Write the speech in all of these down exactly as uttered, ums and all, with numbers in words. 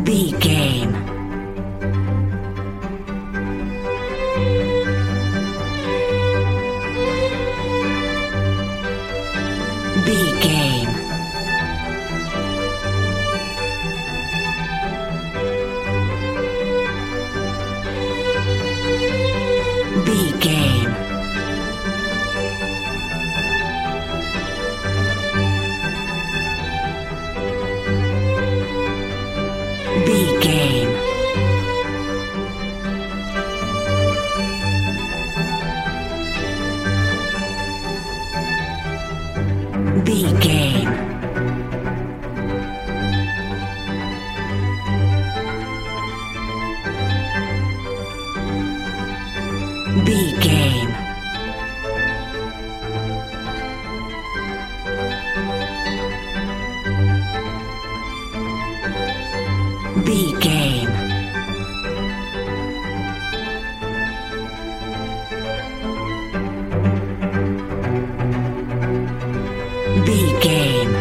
B game. B game. B game. B game. B game. B game. B game. B game.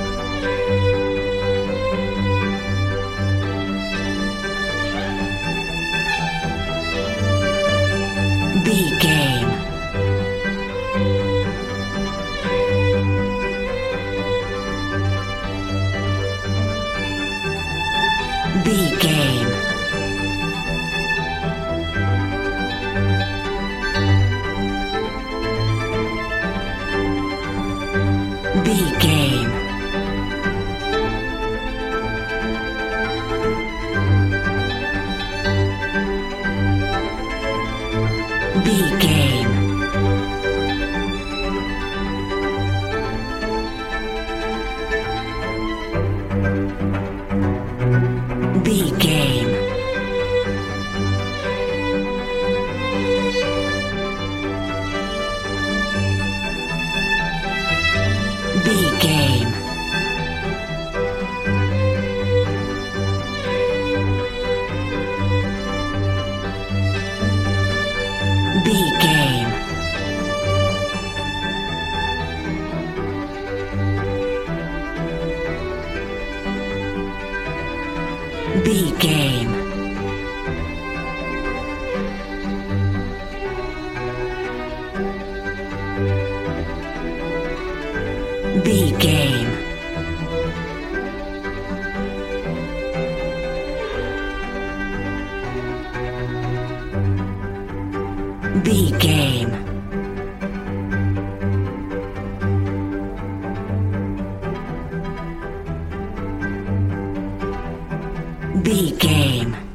B game. B game. B game. B game. B game. B game. B game. B game. B game. B game. B game.